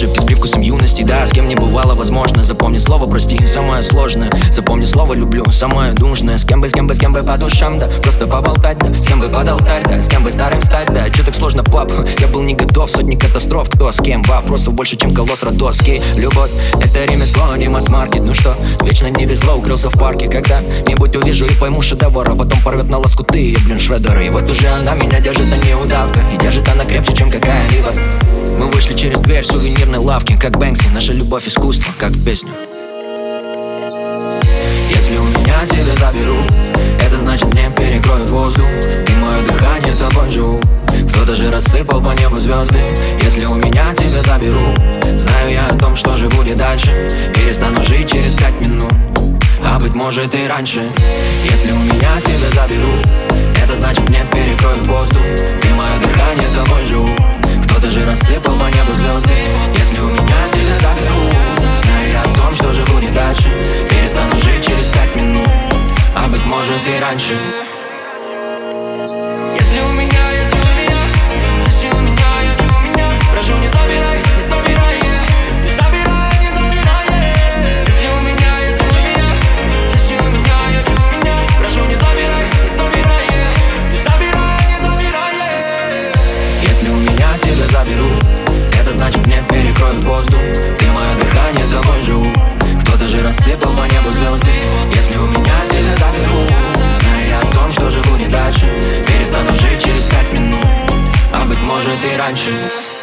ошибки с привкусом юности. Да, с кем не бывало возможно. Запомни слово прости, самое сложное. Запомни слово люблю, самое нужное. С кем бы по душам, да, просто поболтать, да. С кем бы подолтать, да, с кем бы старым стать, да. Чё так сложно, пап? Я был не готов, сотни катастроф. Кто с кем? Вопросов больше, чем колосс родоский. Любовь — это ремесло, а не масс-маркет. Ну что, вечно не везло, укрылся в парке. Когда-нибудь увижу и пойму шедевр, а потом порвет на лоскуты, я, блин, шредер. И вот уже она меня держит, а не удавка. И держит она крепче, чем какая-либо. Мы вышли через дверь в сувенирной лавке, как Бэнкси, наша любовь искусство, как в песню. Если у меня тебя заберут, это значит мне перекроют воздух, и мое дыхание тобой живу. Кто-то же рассыпал по небу звезды. Если у меня тебя заберут, знаю я о том, что же будет дальше. Перестану жить через 5 минут, а быть может и раньше. Если у меня тебя заберут, это значит мне перекроют воздух, и мое дыхание тобой живу. Кто-то же рассыпал по небу звезды. Если у меня тебя заберут, знаю я о том, что же будет дальше. Перестану жить через 5 минут, а быть может и раньше. Если у меня, прошу, не забирай, не забирай, не забирай, не забирай. Если у меня, прошу, не забирай, не забирай, не забирай, не забирай. Если у меня тебя заберут, это значит мне перекроют воздух, и мое дыхание тобой живу. Кто-то же рассыпал по небу звезды. Если у меня тебя заберут, знаю я о том, что же будет дальше. Перестану жить через 5 минут, а быть может и раньше.